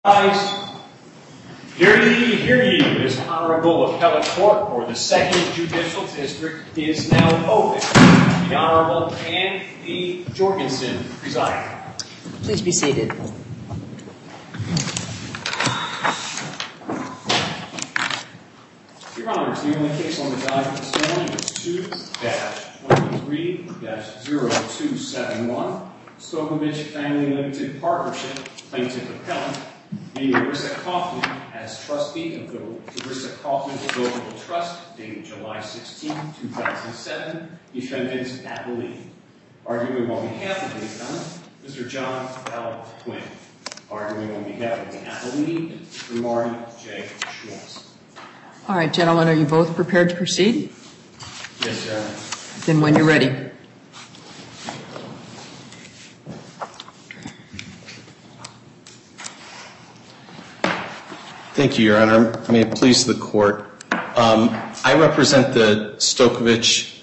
Hear ye, hear ye. This Honorable Appellate Court for the 2nd Judicial District is now open. The Honorable Anne B. Jorgensen presiding. Please be seated. Your Honors, the only case on the docket this morning is 2-23-0271, Stokovich Family Limited Partnership, Plaintiff Appellant, v. Larissa Kaufman as trustee of the Larissa Kaufman Revocable Trust, dated July 16, 2007, defendants appellee. Arguing on behalf of the appellant, Mr. John L. Quinn. Arguing on behalf of the appellee, Mr. Marty J. Schwartz. All right, gentlemen, are you both prepared to proceed? Yes, sir. Then when you're ready. Thank you, Your Honor. May it please the Court. I represent the Stokovich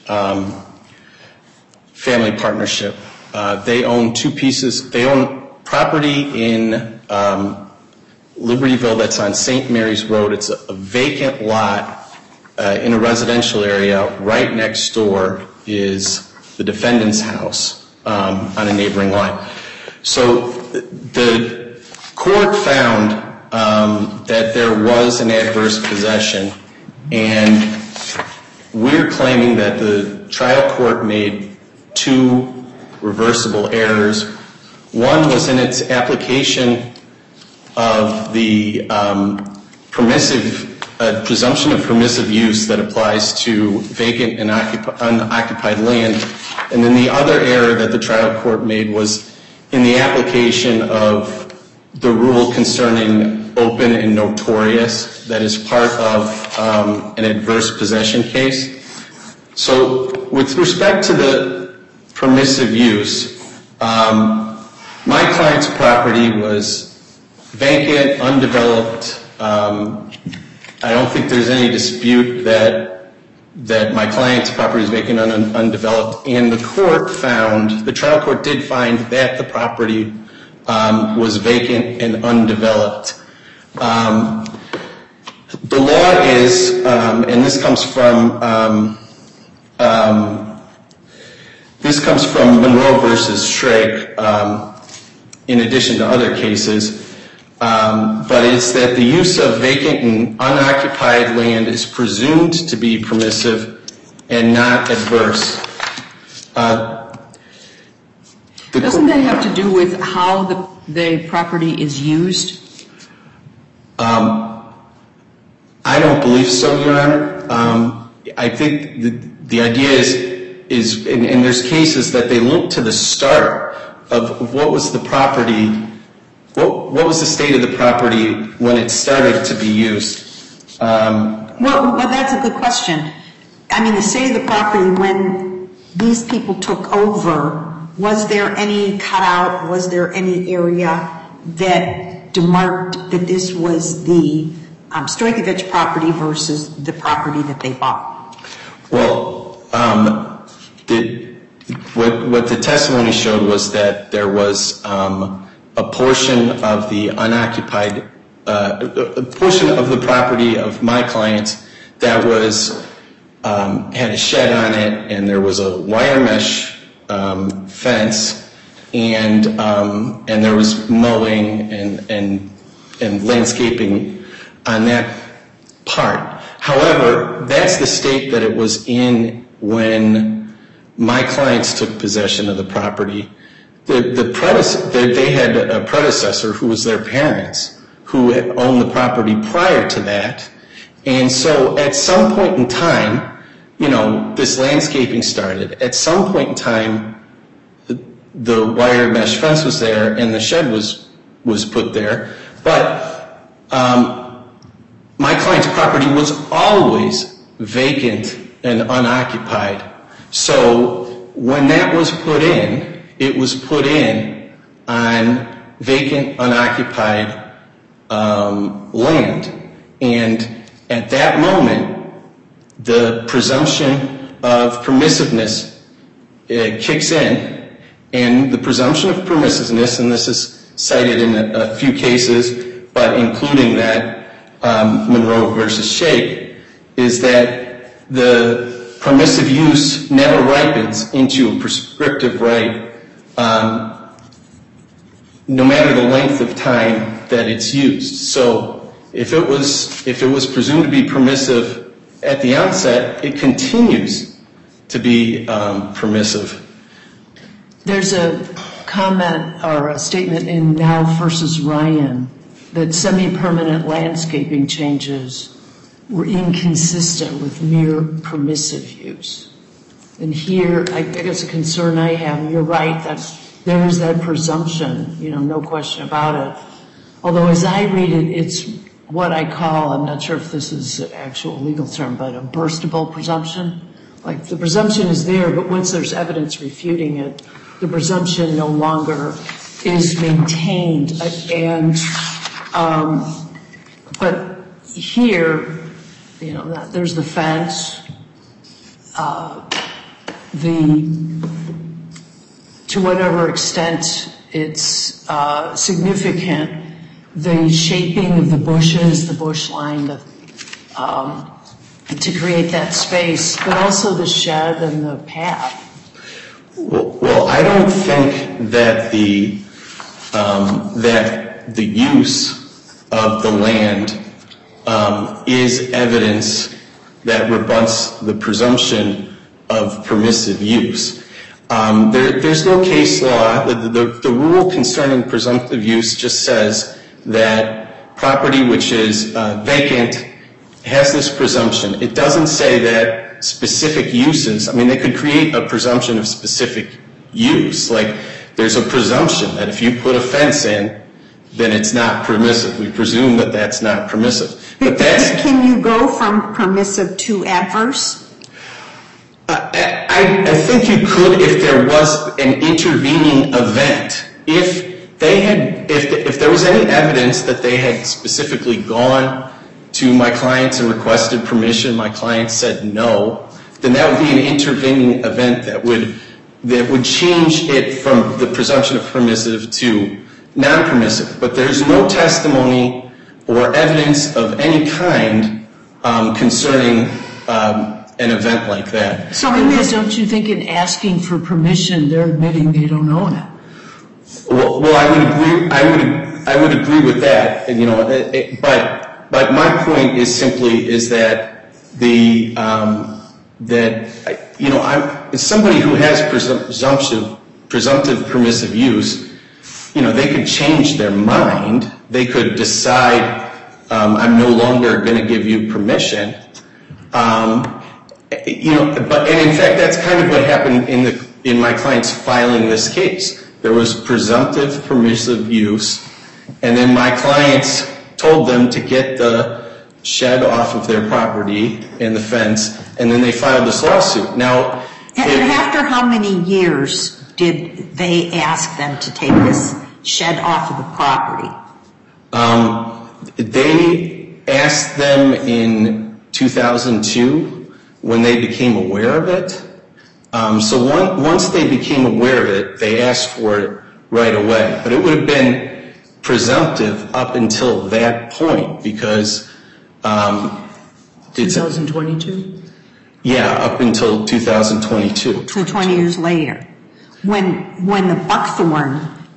Family Partnership. They own two pieces. They own property in Libertyville that's on St. Mary's Road. It's a vacant lot in a residential area. Right next door is the defendant's house on a neighboring lot. So the court found that there was an adverse possession, and we're claiming that the trial court made two reversible errors. One was in its application of the presumption of permissive use that applies to vacant and unoccupied land. And then the other error that the trial court made was in the application of the rule concerning open and notorious that is part of an adverse possession case. So with respect to the permissive use, my client's property was vacant, undeveloped. I don't think there's any dispute that my client's property is vacant and undeveloped. And the trial court did find that the property was vacant and undeveloped. The law is, and this comes from Monroe versus Schrake, in addition to other cases, but it's that the use of vacant and unoccupied land is presumed to be permissive and not adverse. Doesn't that have to do with how the property is used? I don't believe so, Your Honor. I think the idea is, and there's cases that they look to the start of what was the property, what was the state of the property when it started to be used. Well, that's a good question. I mean, the state of the property when these people took over, was there any cutout, was there any area that demarked that this was the Stokovich property versus the property that they bought? Well, what the testimony showed was that there was a portion of the unoccupied, a portion of the property of my client that was had a shed on it, and there was a wire mesh fence, and there was mowing and landscaping on that part. However, that's the state that it was in when my clients took possession of the property. They had a predecessor who was their parents who had owned the property prior to that, and so at some point in time, this landscaping started. At some point in time, the wire mesh fence was there and the shed was put there, but my client's property was always vacant and unoccupied. So when that was put in, it was put in on vacant, unoccupied land. And at that moment, the presumption of permissiveness kicks in. And the presumption of permissiveness, and this is cited in a few cases, but including that Monroe versus Shake, is that the permissive use never ripens into a prescriptive right, no matter the length of time that it's used. So if it was presumed to be permissive at the onset, it continues to be permissive. There's a comment or a statement in Now versus Ryan that semi-permanent landscaping changes were inconsistent with mere permissive use. And here, I guess a concern I have, and you're right, that there is that presumption, no question about it. Although as I read it, it's what I call, I'm not sure if this is an actual legal term, but a burstable presumption. Like the presumption is there, but once there's evidence refuting it, the presumption no longer is maintained. But here, there's the fence, to whatever extent it's significant, the shaping of the bushes, the bush line, to create that space, but also the shed and the path. Well, I don't think that the use of the land is evidence that rebuts the presumption of permissive use. There's no case law. The rule concerning presumptive use just says that property which is vacant has this presumption. It doesn't say that specific uses, they could create a presumption of specific use. Like there's a presumption that if you put a fence in, then it's not permissive. We presume that that's not permissive. But can you go from permissive to adverse? I think you could if there was an intervening event. If there was any evidence that they had specifically gone to my clients and requested permission, my clients said no, then that would be an intervening event that would change it from the presumption of permissive to non-permissive. But there's no testimony or evidence of any kind concerning an event like that. So don't you think in asking for permission, they're admitting they don't own it? Well, I would agree with that. But my point is simply that as somebody who has presumptive permissive use, they could change their mind. They could decide, I'm no longer going to give you permission. And in fact, that's kind of what happened in my clients filing this case. There was presumptive permissive use, and then my clients told them to get the shed off of their property and the fence, and then they filed this lawsuit. Now, after how many years did they ask them to take this shed off of the property? They asked them in 2002 when they became aware of it. So once they became aware of it, they asked for it right away. But it would have been presumptive up until that point because 2022? Yeah, up until 2022. So 20 years later. When the buckthorn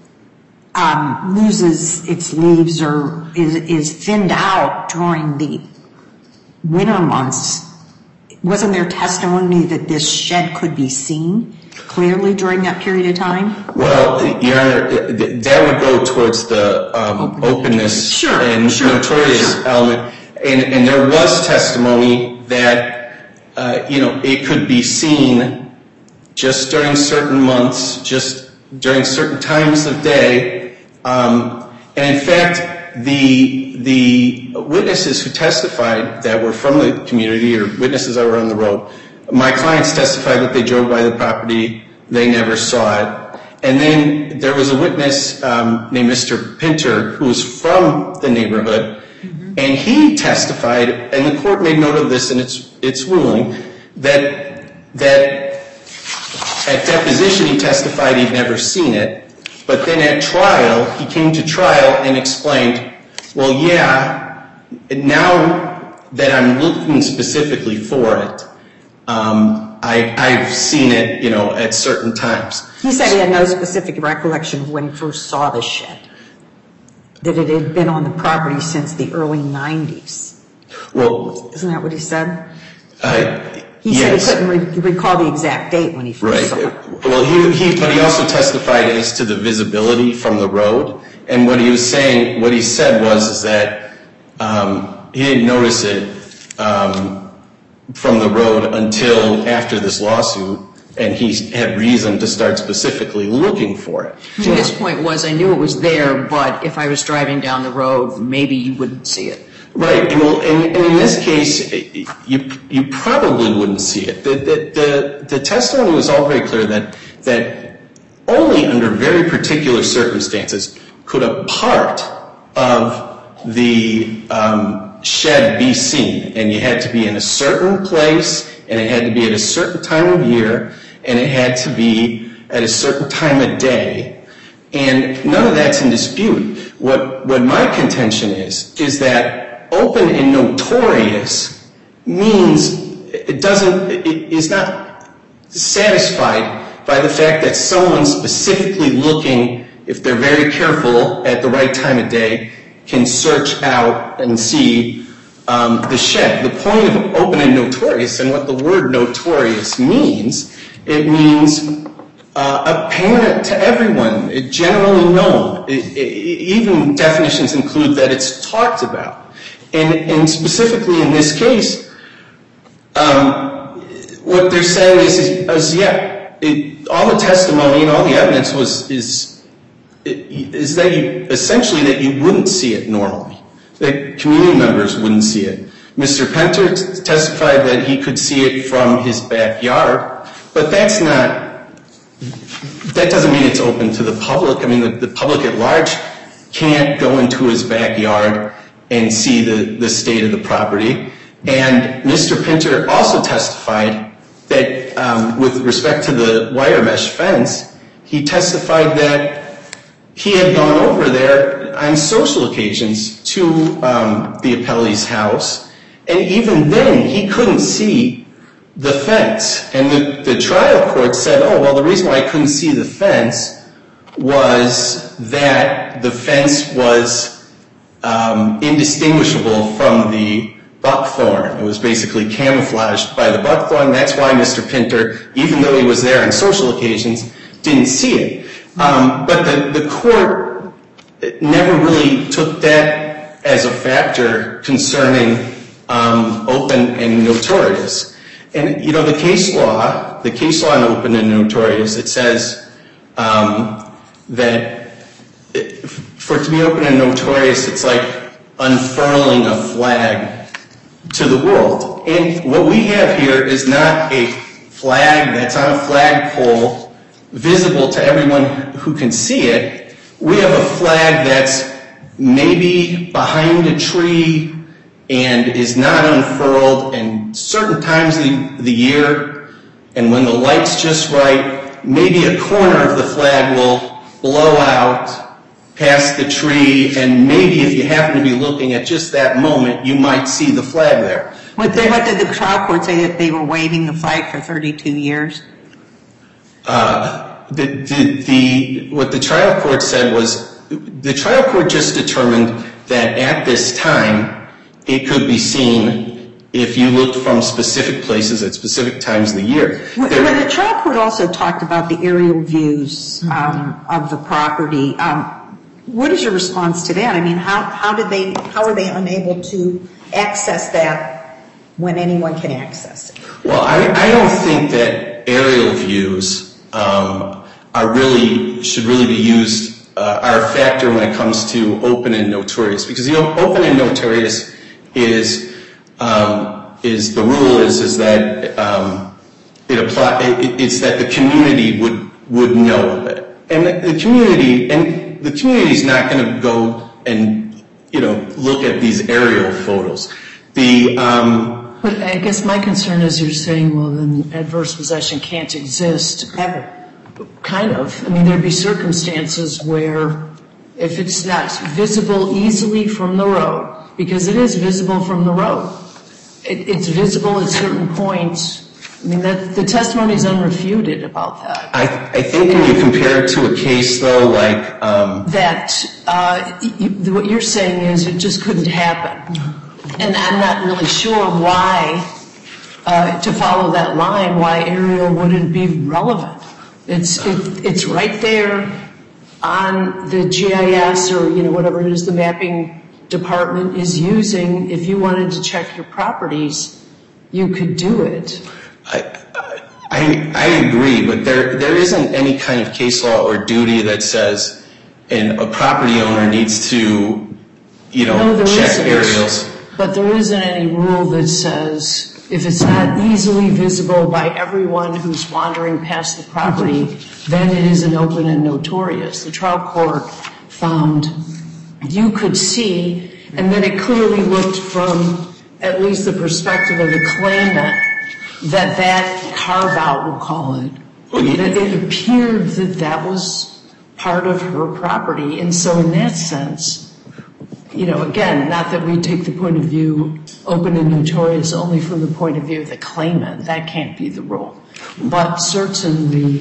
loses its leaves or is thinned out during the winter months, wasn't there testimony that this shed could be seen clearly during that period of time? Well, Your Honor, that would go towards the openness and notorious element. And there was testimony that, it could be seen just during certain months, just during certain times of day. And in fact, the witnesses who testified that were from the community or witnesses that were on the road, my clients testified that they drove by the property, they never saw it. And then there was a witness named Mr. Pinter who was from the neighborhood, and he testified, and the court made note of this in its ruling, that at deposition he testified he'd never seen it, but then at trial, he came to trial and explained, Well, yeah, now that I'm looking specifically for it, I've seen it, at certain times. He said he had no specific recollection of when he first saw the shed, that it had been on the property since the early 90s. Well, isn't that what he said? He yes. said he couldn't recall the exact date when he first saw it. Well, but he also testified as to the visibility from the road. And what he said was that he didn't notice it from the road until after this lawsuit, and he had reason to start specifically looking for it. His point was, I knew it was there, but if I was driving down the road, maybe you wouldn't see it. Right. Well, and in this case, you probably wouldn't see it. The testimony was all very clear that only under very particular circumstances could a part of the shed be seen, and you had to be in a certain place, and it had to be at a certain time of year, and it had to be at a certain time of day, and none of that's in dispute. What my contention is that open and notorious means it is not satisfied by the fact that someone specifically looking, if they're very careful at the right time of day, can search out and see the shed. The point of open and notorious, and what the word notorious means, it means apparent to everyone, generally known. Even definitions include that it's talked about. And specifically in this case, what they're saying is all the testimony and all the evidence is that essentially that you wouldn't see it normally, that community members wouldn't see it. Mr. Penter testified that he could see it from his backyard, but that doesn't mean it's open to the public. I mean, the public at large can't go into his backyard and see the state of the property. And Mr. Penter also testified that with respect to the wire mesh fence, he testified that he had gone over there on social occasions to the appellee's house, and even then he couldn't see the fence. And the trial court said, the reason why I couldn't see the fence was that the fence was indistinguishable from the buckthorn. It was basically camouflaged by the buckthorn. That's why Mr. Penter, even though he was there on social occasions, didn't see it. But the court never really took that as a factor concerning open and notorious. And, the case law in open and notorious, it says that for it to be open and notorious, it's like unfurling a flag to the world. And what we have here is not a flag that's on a flagpole visible to everyone who can see it. We have a flag that's maybe behind a tree and is not unfurled, and certain times of the year, and when the light's just right, maybe a corner of the flag will blow out past the tree, and maybe if you happen to be looking at just that moment, you might see the flag there. What did the trial court say, that they were waving the flag for 32 years? What the trial court said was, the trial court just determined that at this time, it could be seen if you looked from specific places at specific times of the year. Well, the trial court also talked about the aerial views of the property. What is your response to that? I mean, how are they unable to access that when anyone can access it? Well, I don't think that aerial views should really be used, are a factor when it comes to open and notorious, because open and notorious is the rule is that it's that the community would know of it, and the community is not going to go and look at these aerial photos. But I guess my concern is you're saying, well, then adverse possession can't exist. Ever. Kind of. I mean, there'd be circumstances where if it's not visible easily from the road, because it is visible from the road, it's visible at certain points. I mean, the testimony is unrefuted about that. I think when you compare it to a case, though, like... what you're saying is it just couldn't happen. And I'm not really sure why, to follow that line, why aerial wouldn't be relevant. It's right there on the GIS or, whatever it is the mapping department is using. If you wanted to check your properties, you could do it. I agree, but there isn't any kind of case law or duty that says a property owner needs to, check aerials. But there isn't any rule that says if it's not easily visible by everyone who's wandering past the property, then it isn't open and notorious. The trial court found you could see, and then it clearly looked from at least the perspective of the claimant that carve-out, we'll call it, that it appeared that was part of her property. And so in that sense, again, not that we take the point of view open and notorious only from the point of view of the claimant. That can't be the rule. But certainly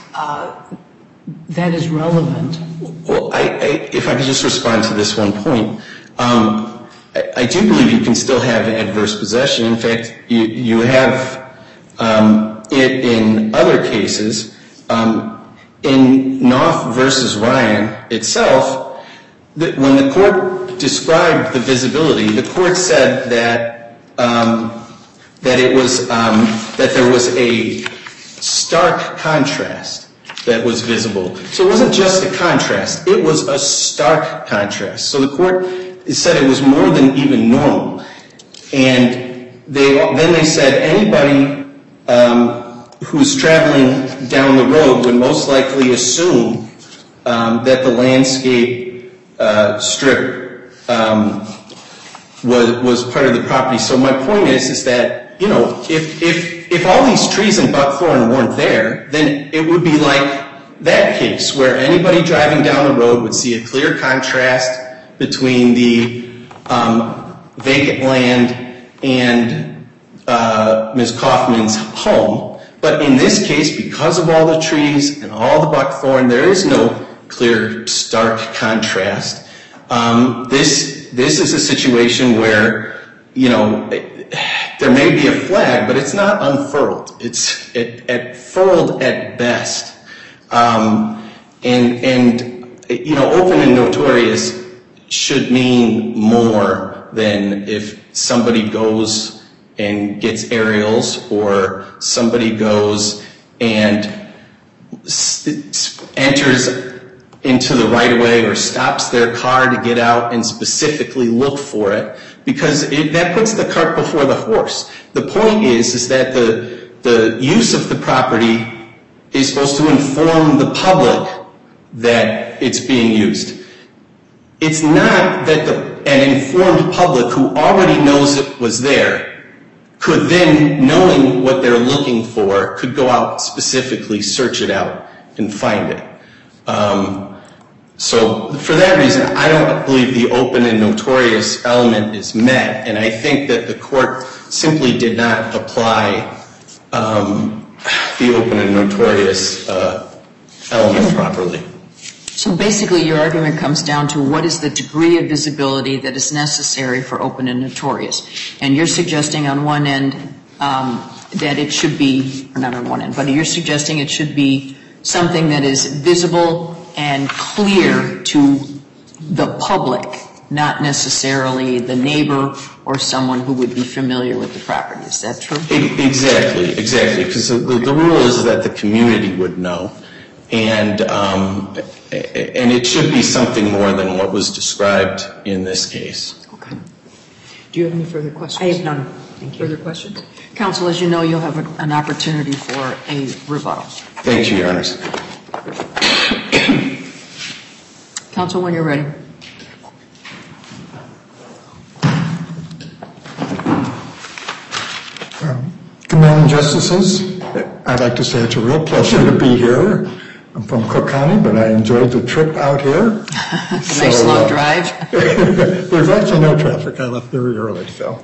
that is relevant. Well, if I could just respond to this one point, I do believe you can still have adverse possession. In fact, you have it in other cases. In Knopf versus Ryan itself, when the court described the visibility, the court said that there was a stark contrast that was visible. So it wasn't just a contrast; it was a stark contrast. So the court said it was more than even normal, and then they said anybody who's traveling down the road would most likely assume that the landscape strip was part of the property. So my point is that, if all these trees in Buckthorn weren't there, then it would be like that case where anybody driving down the road would see a clear contrast between the vacant land and Ms. Kaufman's home. But in this case, because of all the trees and all the buckthorn, there is no clear, stark contrast. This is a situation where, there may be a flag, but it's not unfurled. It's furled at best. Open and notorious should mean more than if somebody goes and gets aerials, or somebody goes and enters into the right-of-way or stops their car to get out and specifically look for it, because that puts the cart before the horse. The point is that the use of the property is supposed to inform the public that it's being used. It's not that an informed public who already knows it was there could then, knowing what they're looking for, could go out specifically, search it out, and find it. So for that reason, I don't believe the open and notorious element is met, and I think that the court simply did not apply the open and notorious element properly. So basically your argument comes down to what is the degree of visibility that is necessary for open and notorious. And you're suggesting on one end that it should be, or not on one end, but you're suggesting it should be something that is visible and clear to the public, not necessarily the neighbor or someone who would be familiar with the property. Is that true? Exactly, because the rule is that the community would know. And it should be something more than what was described in this case. Okay. Do you have any further questions? I have none. Thank you. Further questions? Counsel, as you know, you'll have an opportunity for a rebuttal. Thank you, Your Honors. Counsel, when you're ready. Good morning, Justices. I'd like to say it's a real pleasure to be here. I'm from Cook County, but I enjoyed the trip out here. It's a nice long drive. There's actually no traffic. I left very early, so.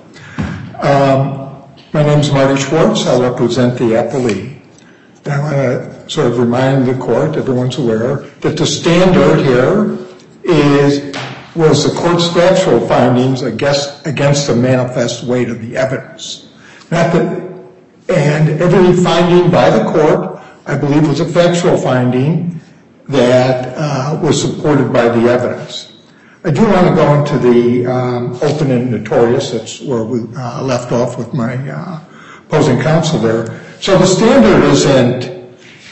My name's Marty Schwartz. I represent the appellee. And I want to sort of remind the court, everyone's aware, that the standard here was the court's factual findings against the manifest weight of the evidence. And every finding by the court, I believe, was a factual finding that was supported by the evidence. I do want to go into the open and notorious. That's where we left off with my opposing counsel there. So the standard isn't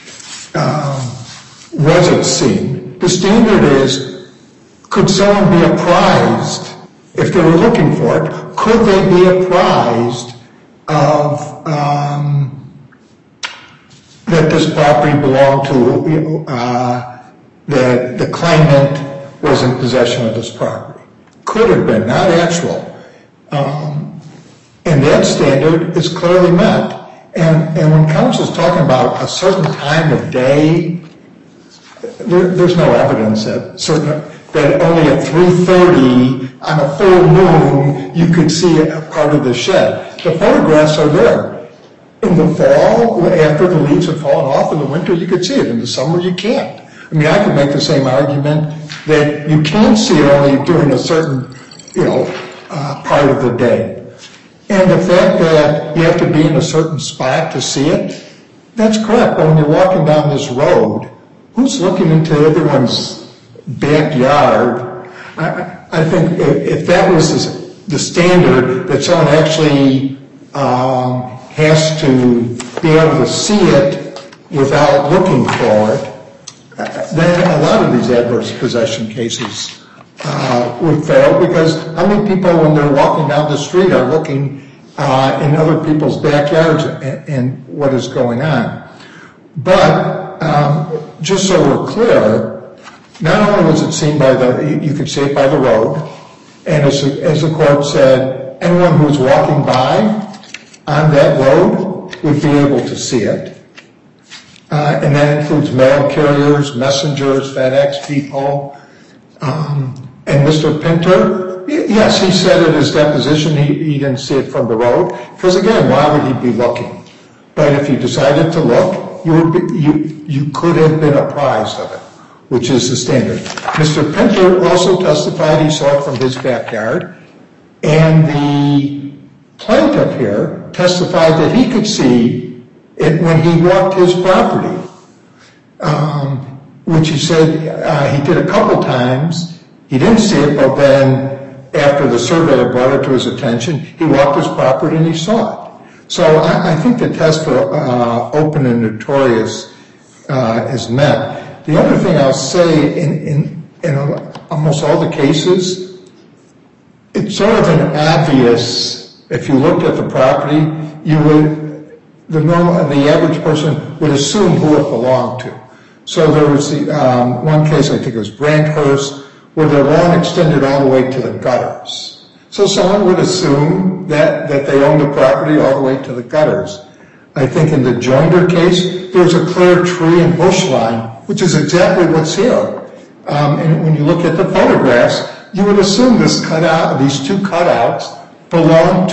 was it seen. The standard is, could someone be apprised, if they were looking for it, could they be apprised of that this property belonged to, that the claimant was in possession of this property. Could have been, not actual. And that standard is clearly met. And when counsel's talking about a certain time of day, there's no evidence that only at 3:30 on a full moon you could see a part of the shed. The photographs are there. In the fall, after the leaves have fallen off, in the winter you could see it. In the summer you can't. I mean, I could make the same argument that you can't see it only during a certain, part of the day. And the fact that you have to be in a certain spot to see it, that's correct. But when you're walking down this road, who's looking into everyone's backyard? I think if that was the standard, that someone actually has to be able to see it without looking for it, then a lot of these adverse possession cases would fail, because how many people, when they're walking down the street, are looking in other people's backyards and what is going on? But just so we're clear, not only was it seen you could see it by the road, and as the court said, anyone who was walking by on that road would be able to see it. And that includes mail carriers, messengers, FedEx people. And Mr. Pinter, yes, he said in his deposition he didn't see it from the road, because again, why would he be looking? But if you decided to look, you could have been apprised of it, which is the standard. Mr. Pinter also testified he saw it from his backyard, and the plaintiff here testified that he could see it when he walked his property, which he said he did a couple times. He didn't see it, but then after the surveyor brought it to his attention, he walked his property and he saw it. So I think the test for open and notorious is met. The other thing I'll say, in almost all the cases, it's sort of an obvious, if you looked at the property, the average person would assume who it belonged to. So there was one case, I think it was Brandhurst, where their lawn extended all the way to the gutters. So someone would assume that they owned the property all the way to the gutters. I think in the Joinder case, there's a clear tree and bush line, which is exactly what's here. And when you look at the photographs, you would assume these two cutouts belong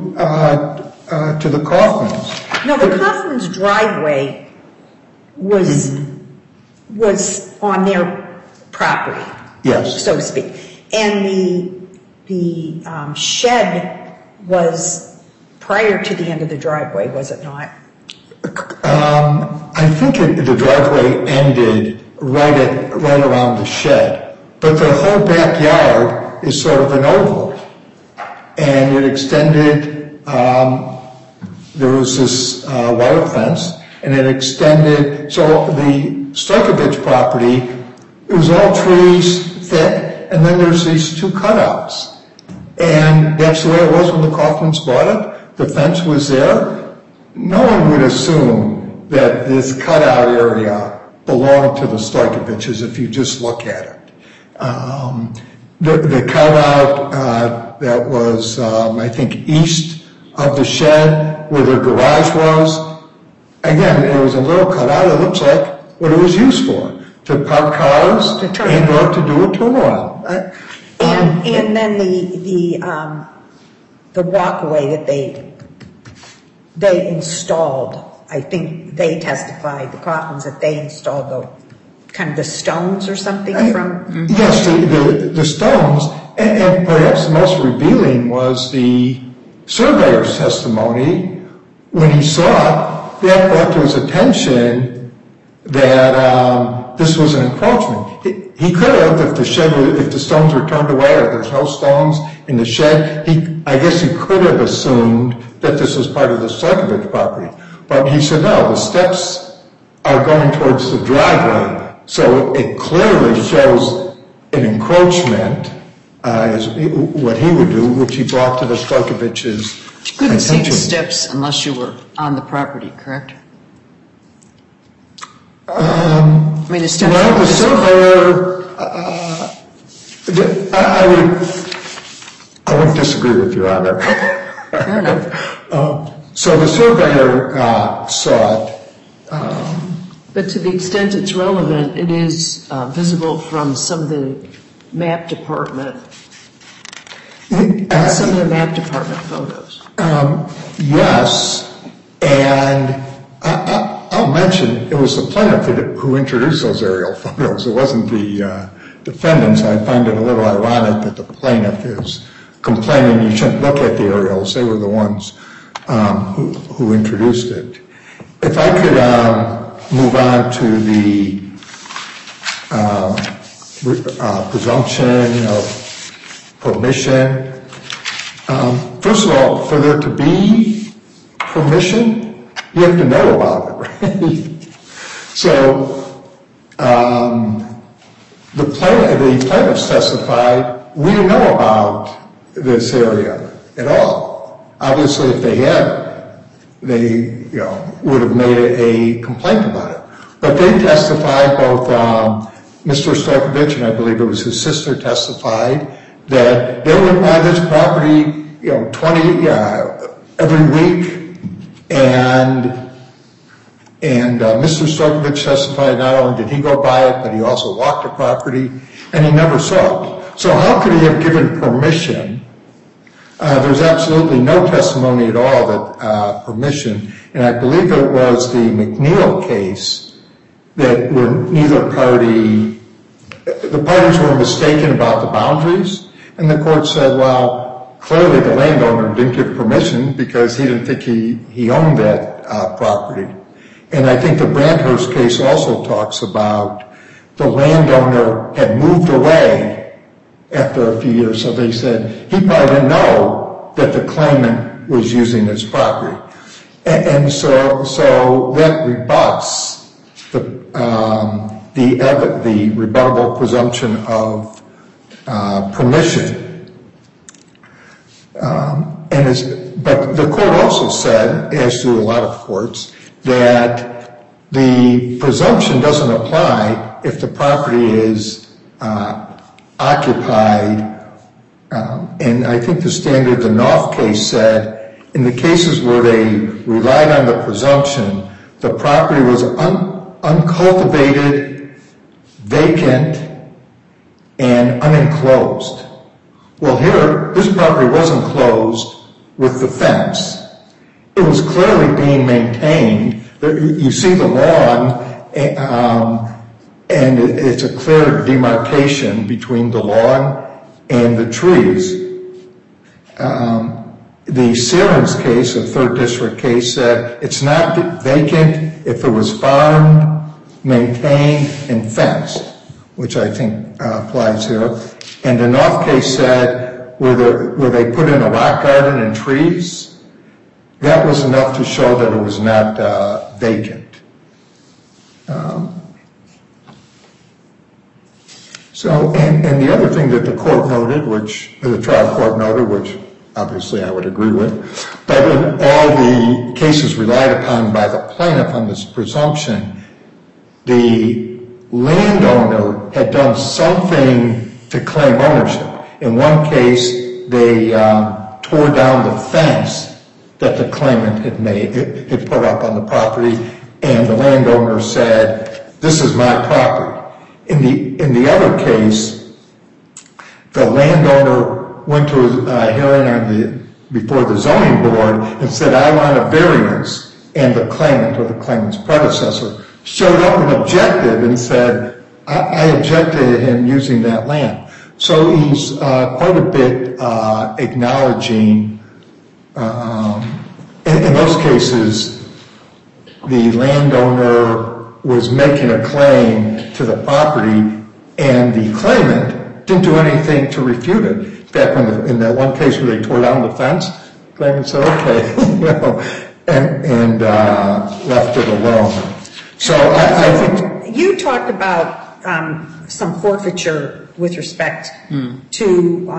to the Kaufmans. No, the Kaufmans' driveway was on their property. Yes. So to speak. And the shed was prior to the end of the driveway, was it not? I think the driveway ended right around the shed. But the whole backyard is sort of an oval. And it extended, there was this wire fence, and it extended, so the Stojkovic property, it was all trees, thick, and then there's these two cutouts. And that's the way it was when the Kaufmans bought it. The fence was there. No one would assume that this cutout area belonged to the Stojkovics if you just look at it. The cutout that was, I think, east of the shed where the garage was, again, it was a little cutout. It looks like what it was used for, to park cars and or to do a turnaround. And then the walkway that they installed, I think they testified, the Kaufmans, that they installed the stones or something from? Yes, the stones, and perhaps the most revealing was the surveyor's testimony. When he saw it, that brought to his attention that this was an encroachment. He could have, if the stones were turned away or there's no stones in the shed, I guess he could have assumed that this was part of the Stojkovic property. But he said, no, the steps are going towards the driveway, so it clearly shows an encroachment, is what he would do, which he brought to the Stojkovic's attention. You couldn't see the steps unless you were on the property, correct? The steps. Well, the surveyor, I would disagree with you on that. Fair enough. So the surveyor saw it. But to the extent it's relevant, it is visible from some of the map department photos. Yes, and I'll mention, it was the plaintiff who introduced those aerial photos. It wasn't the defendants. I find it a little ironic that the plaintiff is complaining you shouldn't look at the aerials. They were the ones who introduced it. If I could move on to the presumption of permission. First of all, for there to be permission, you have to know about it, right? So the plaintiffs testified, we didn't know about this area at all. Obviously, if they had, they would have made a complaint about it. But they testified, both Mr. Stojkovic and I believe it was his sister testified, that they would buy this property, 20 every week. And Mr. Stojkovic testified not only did he go buy it, but he also walked the property, and he never saw it. So how could he have given permission? There's absolutely no testimony at all that permission, and I believe it was the McNeil case that were neither party, the parties were mistaken about the boundaries, and the court said, well, clearly the landowner didn't give permission because he didn't think he owned that property. And I think the Brandhurst case also talks about the landowner had moved away after a few years, so they said he probably didn't know that the claimant was using his property. And so that rebuts the rebuttable presumption of permission. But the court also said, as do a lot of courts, that the presumption doesn't apply if the property is occupied. And I think the standard, the Knopf case said, in the cases where they relied on the presumption, the property was uncultivated, vacant, and unenclosed. Well, here, this property was enclosed with the fence. It was clearly being maintained. You see the lawn, and it's a clear demarcation between the lawn and the trees. The Serens case, a third district case, said it's not vacant if it was farmed, maintained, and fenced, which I think applies here. And the Knopf case said where they put in a rock garden and trees, that was enough to show that it was not vacant. And the other thing that the court noted, the trial court noted, which obviously I would agree with, but in all the cases relied upon by the plaintiff on this presumption, the landowner had done something to claim ownership. In one case, they tore down the fence that the claimant had put up on the property, and the landowner said, this is my property. In the other case, the landowner went to a hearing before the zoning board and said, I want a variance, and the claimant or the claimant's predecessor showed up and objected and said, I object to him using that land. So he's quite a bit acknowledging, in those cases, the landowner was making a claim to the property and the claimant didn't do anything to refute it. In fact, in that one case where they tore down the fence, the claimant said, okay, and left it alone. So I think... You talked about some forfeiture with respect to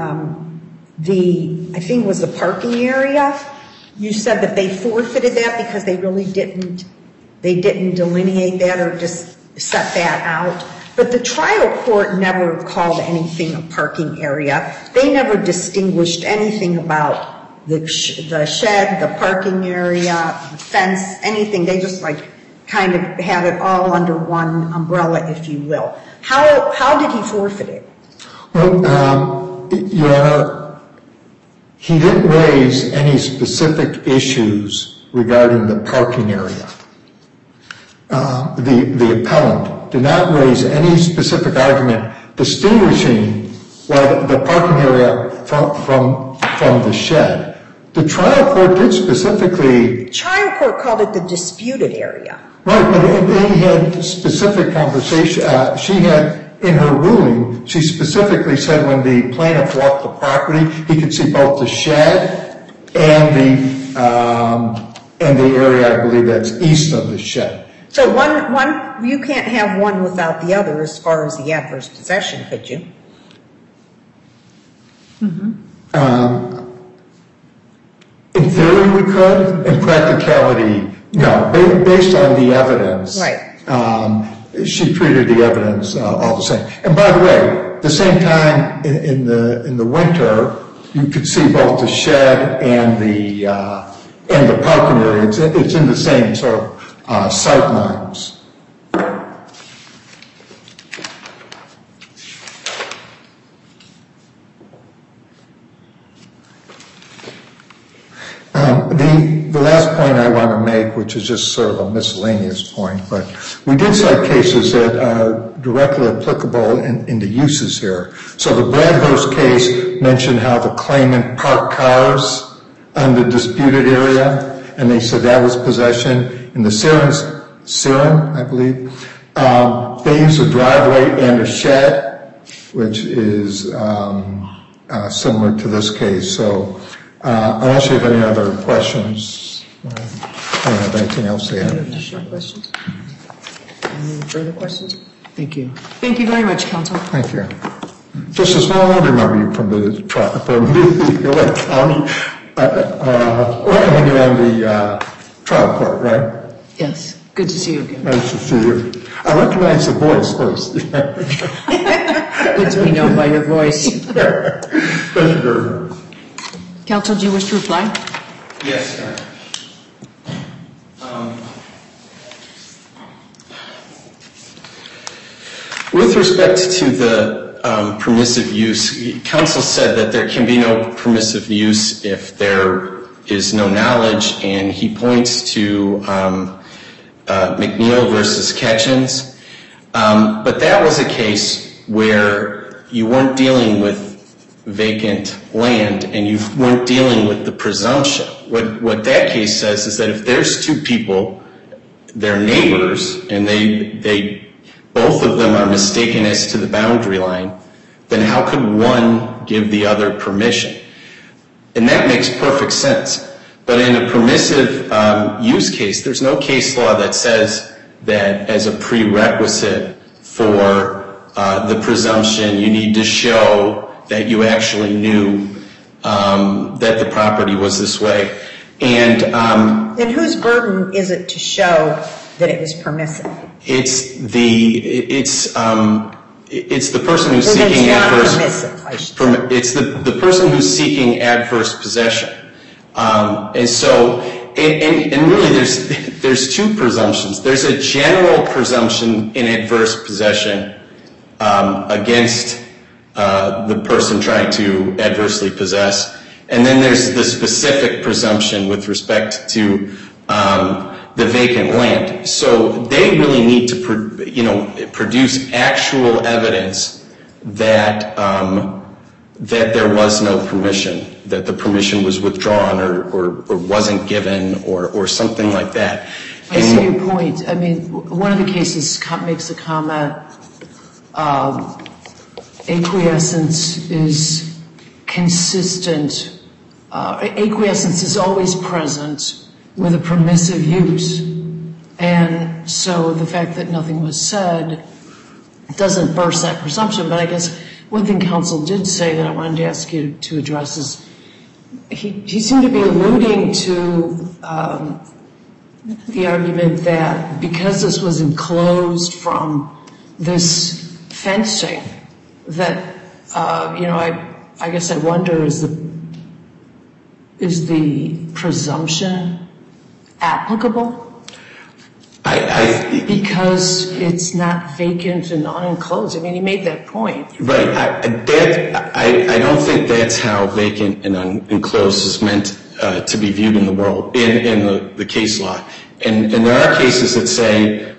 I think it was the parking area. You said that they forfeited that because they really didn't delineate that or just set that out. But the trial court never called anything a parking area. They never distinguished anything about the shed, the parking area, the fence, anything. They just kind of had it all under one umbrella, if you will. How did he forfeit it? Well, Your Honor, he didn't raise any specific issues regarding the parking area. The appellant did not raise any specific argument distinguishing the parking area from the shed. The trial court did specifically... The trial court called it the disputed area. Right, but they had specific conversation. She had, in her ruling, she specifically said when the plaintiff walked the property, he could see both the shed and the area, I believe that's east of the shed. So one, you can't have one without the other as far as the adverse possession, could you? In theory, we could. In practicality, no. Based on the evidence, right. She treated the evidence all the same. And by the way, the same time in the winter, you could see both the shed and the parking area. It's in the same sort of sight lines. The last point I want to make, which is just sort of a miscellaneous point, but we did cite cases that are directly applicable in the uses here. So the Bradhurst case mentioned how the claimant parked cars on the disputed area, and they said that was possession. In the Siren, I believe, they used a driveway and a shed, which is similar to this case. So unless you have any other questions, I don't have anything else to add. Any additional questions? Any further questions? Thank you. Thank you very much, counsel. Thank you. Just a small one, remember you from the Lake County, when you're on the trial court, right? Yes. Good to see you again. Nice to see you. I recognize the voice first. Good to be known by your voice. Thank you very much. Counsel, do you wish to reply? Yes, sir. With respect to the permissive use, counsel said that there can be no permissive use if there is no knowledge, and he points to McNeil versus Ketchens. But that was a case where you weren't dealing with vacant land and you weren't dealing with the presumption. What that case says is that if there's two people, they're neighbors, and they both of them are mistaken as to the boundary line, then how could one give the other permission? And that makes perfect sense. But in a permissive use case, there's no case law that says that as a prerequisite for the presumption, you need to show that you actually knew that the property was this way. And whose burden is it to show that it was permissive? It's the person who's seeking adverse. It's the person who's seeking adverse possession. And so and really there's two presumptions. There's a general presumption in adverse possession against the person trying to adversely possess. And then there's the specific presumption with respect to the vacant land. So they really need to produce actual evidence that there was no permission, that the permission was withdrawn or wasn't given or something like that. I see your point. I mean, one of the cases makes a comment, acquiescence is consistent, acquiescence is always present with a permissive use. And so the fact that nothing was said doesn't burst that presumption. But I guess one thing counsel did say that I wanted to ask you to address is he seemed to be alluding to the argument that because this was enclosed from this fencing, that, I guess I wonder, is the presumption applicable? Because it's not vacant and unenclosed. I mean, he made that point. Right. I don't think that's how vacant and unenclosed is meant to be viewed in the world, in the case law. And there are cases that say,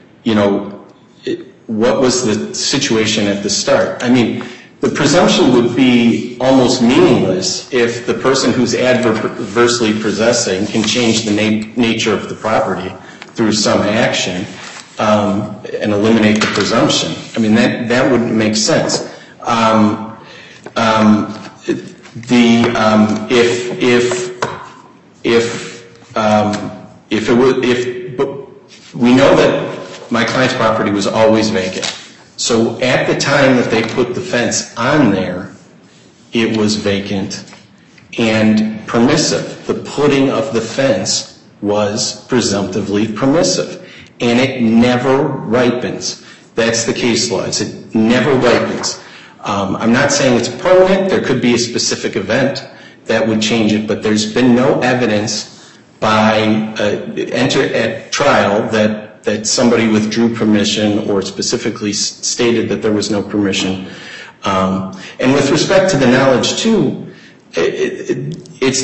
what was the situation at the start? I mean, the presumption would be almost meaningless if the person who's adversely possessing can change the nature of the property through some action and eliminate the presumption. I mean, that wouldn't make sense. We know that my client's property was always vacant. So at the time that they put the fence on there, it was vacant and permissive. The putting of the fence was presumptively permissive. And it never ripens. That's the case law. It never ripens. I'm not saying it's permanent. There could be a specific event that would change it, but there's been no evidence at trial that somebody withdrew permission or specifically stated that there was no permission. And with respect to the knowledge, too, it's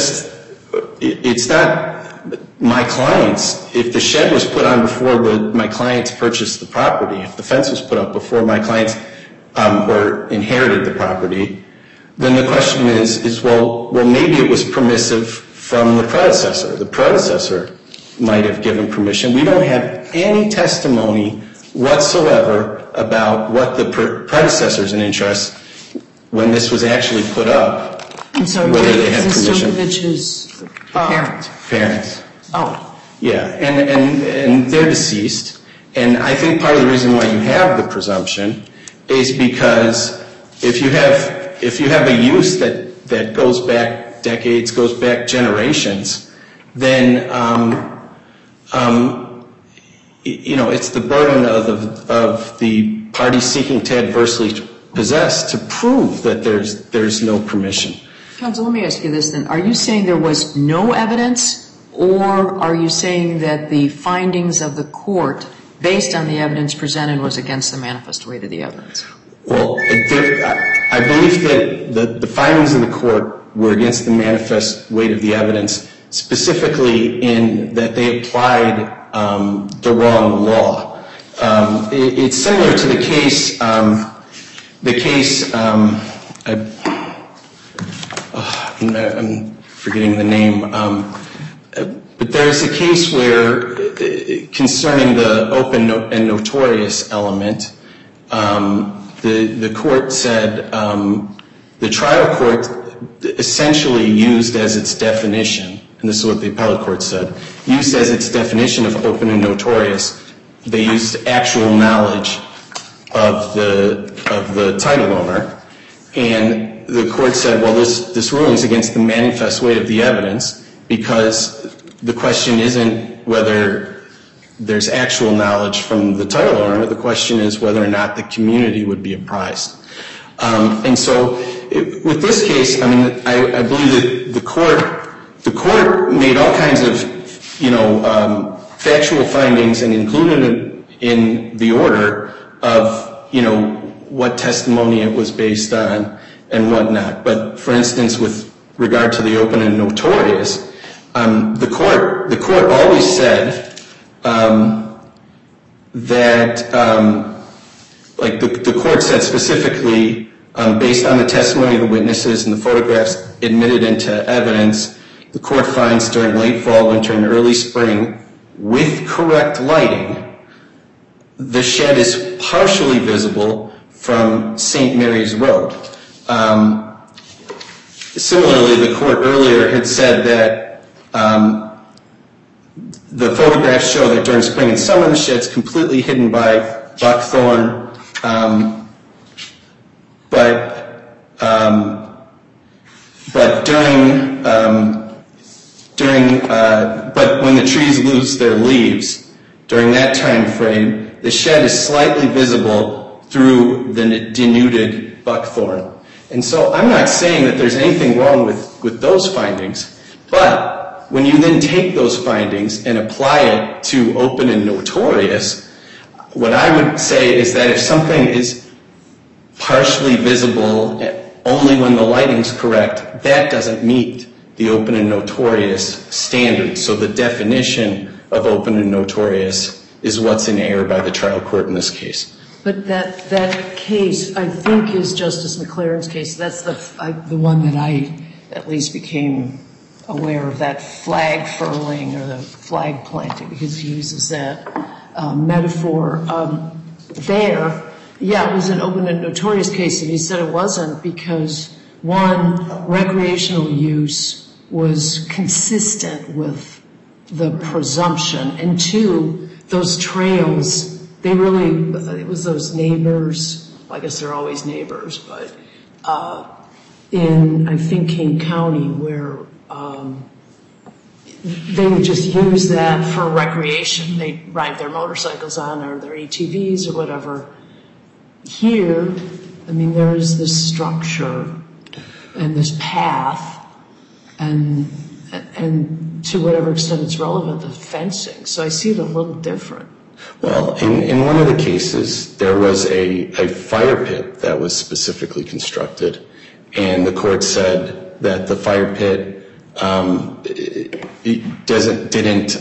not my client's. If the shed was put on before my clients purchased the property, if the fence was put up before my clients or inherited the property, then the question is, well, maybe it was permissive from the predecessor. The predecessor might have given permission. We don't have any testimony whatsoever about what the predecessors in interest, when this was actually put up, whether they had permission. Stokovich's parents. Parents. Oh. Yeah, and they're deceased. And I think part of the reason why you have the presumption is because if you have a use that goes back decades, goes back generations, then it's the burden of the party seeking to adversely possess to prove that there's no permission. Counsel, let me ask you this then. Are you saying there was no evidence, or are you saying that the findings of the court, based on the evidence presented, was against the manifest weight of the evidence? Well, I believe that the findings of the court were against the manifest weight of the evidence, specifically in that they applied the wrong law. It's similar to the case, I'm forgetting the name, but there's a case where, concerning the open and notorious element, the court said, the trial court essentially used as its definition, and this is what the appellate court said, used as its definition of open and notorious, they used actual knowledge of the title owner. And the court said, well, this ruling is against the manifest weight of the evidence because the question isn't whether there's actual knowledge from the title owner. The question is whether or not the community would be apprised. And so with this case, I mean, I believe that the the court made all kinds of, factual findings and included it in the order of, what testimony it was based on and whatnot. But, for instance, with regard to the open and notorious, the court always said that, the court said specifically, based on the testimony of the witnesses and the photographs admitted into evidence, the court finds during late fall, winter, and early spring, with correct lighting, the shed is partially visible from St. Mary's Road. Similarly, the court earlier had said that the photographs show that during spring and summer, the shed's completely hidden by buckthorn, but when the trees lose their leaves, during that time frame, the shed is slightly visible through the denuded buckthorn. And so I'm not saying that there's anything wrong with those findings, but when you then take those findings and apply it to open and notorious, what I would say is that if something is partially visible only when the lighting's correct, that doesn't meet the open and notorious standard. So the definition of open and notorious is what's in error by the trial court in this case. But that case, I think, is Justice McLaren's case. That's the one that I at least became aware of, that flag furling or the flag planting, because he uses that metaphor. It was an open and notorious case, and he said it wasn't because, one, recreational use was consistent with the presumption, and two, those trails, it was those neighbors, I guess they're always neighbors, but in, I think, King County, where they would just use that for recreation. They'd ride their motorcycles on or their ATVs or whatever. Here, there is this structure and this path, and to whatever extent it's relevant, the fencing. So I see it a little different. Well, in one of the cases, there was a fire pit that was specifically constructed, and the court said that the fire pit didn't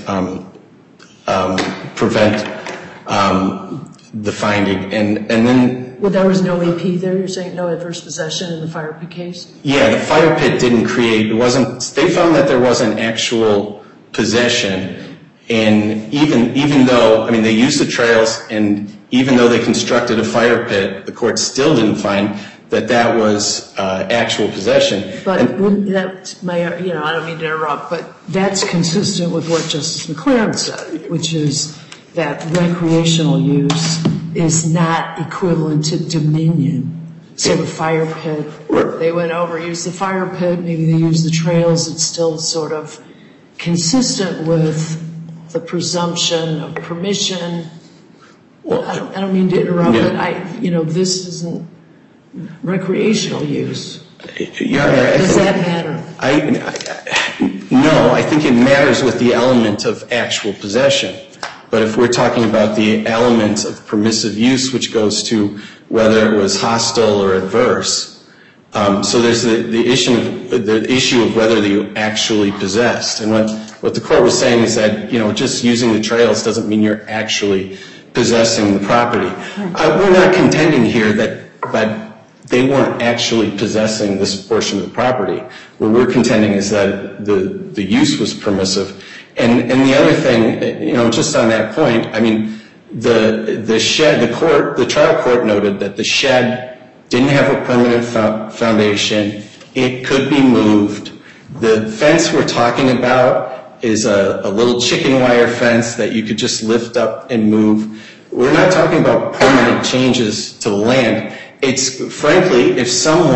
prevent the finding, and then... Well, there was no AP there, you're saying, no adverse possession in the fire pit case? Yeah, the fire pit didn't create, they found that there wasn't actual possession. And even though, they used the trails, and even though they constructed a fire pit, the court still didn't find that was actual possession. But I don't mean to interrupt, but that's consistent with what Justice McLaren said, which is that recreational use is not equivalent to dominion. So the fire pit, they went over, used the fire pit, maybe they used the trails, it's still sort of consistent with the presumption of permission. Well, I don't mean to interrupt, but this isn't recreational use. Does that matter? No, I think it matters with the element of actual possession. But if we're talking about the element of permissive use, which goes to whether it was hostile or adverse, so there's the issue of whether you actually possessed. And what the court was saying is that, just using the trails doesn't mean you're actually possessing the property. We're not contending here that they weren't actually possessing this portion of the property. What we're contending is that the use was permissive. And the other thing, just on that point, the shed, the trial court noted that the shed didn't have a permanent foundation. It could be moved. The fence we're talking about is a little chicken wire fence that you could just lift up and move. We're not talking about permanent changes to the land. It's, frankly, if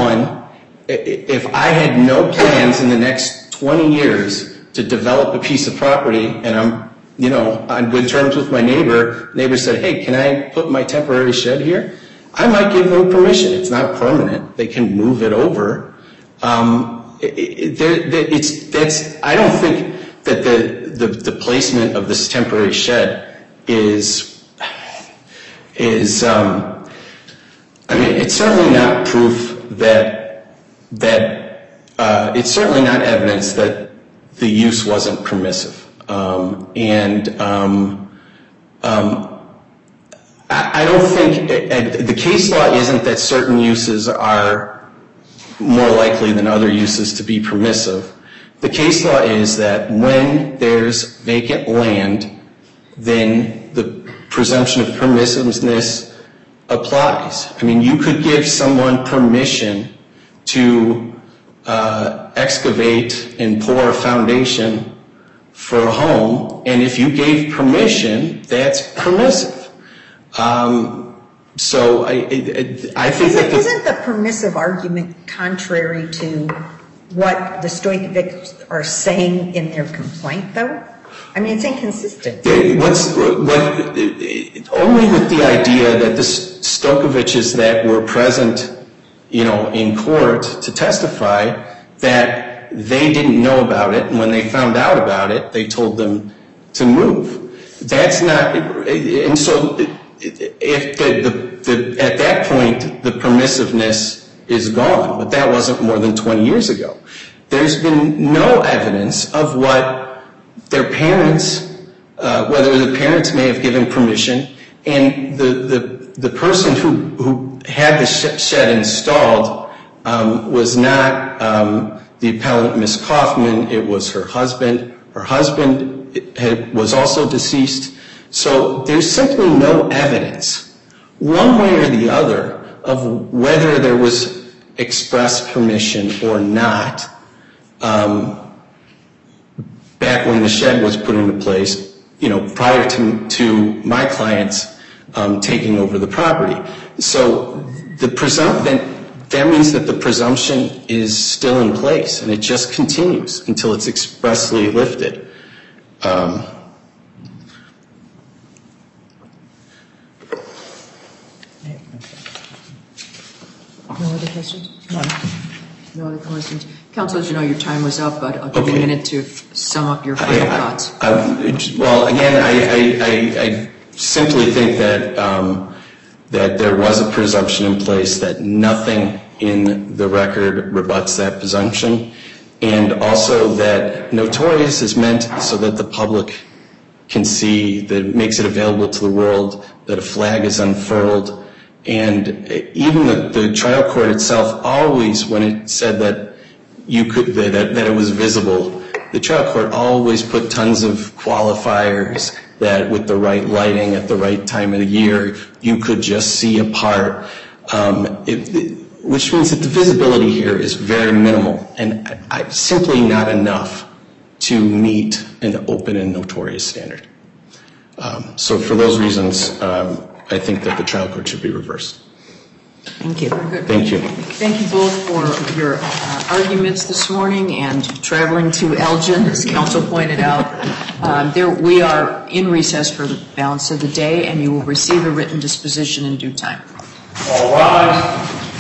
I had no plans in the next 20 years to develop a piece of property, and I'm, on good terms with my neighbor said, hey, can I put my temporary shed here? I might give them permission. It's not permanent. They can move it over. I don't think that the placement of this temporary shed is it's certainly not proof that it's certainly not evidence that the use wasn't permissive. I don't think the case law isn't that certain uses are more likely than other uses to be permissive. The case law is that when there's vacant land, then the presumption of permissiveness applies. I mean, you could give someone permission to excavate and pour a foundation for a home, and if you gave permission, that's permissive. So I think that isn't the permissive argument contrary to what the Stojkovics are saying in their complaint, though? I mean, it's inconsistent. Only with the idea that the Stojkovics that were present, in court to testify, that they didn't know about it, and when they found out about it, they told them to move. That's not, and so if at that point the permissiveness is gone, but that wasn't more than 20 years ago. There's been no evidence of what their parents, whether the parents may have given permission, and the person who had the shed installed was not the appellant, Ms. Kaufman. It was her husband. Her husband was also deceased. So there's simply no evidence, one way or the other, of whether there was express permission or not back when the shed was put into place, prior to my clients taking over the property. So that means that the presumption is still in place, and it just continues until it's expressly lifted. No other questions? No other questions. Counsel, as you know, your time was up, but I'll give you a minute to sum up your final thoughts. Well, again, I simply think that there was a presumption in place, that nothing in the record rebuts that presumption, and also that notorious is meant so that the public can see, that it makes it available to the world, that a flag is unfurled. And even the trial court itself always, when it said that that it was visible, the trial court always put tons of qualifiers that with the right lighting at the right time of the year, you could just see a part, which means that the visibility here is very minimal and simply not enough to meet an open and notorious standard. So for those reasons, I think that the trial court should be reversed. Thank you. Thank you. Thank you both for your arguments this morning and traveling to Elgin, as counsel pointed out. We are in recess for the balance of the day, and you will receive a written disposition in due time. All rise.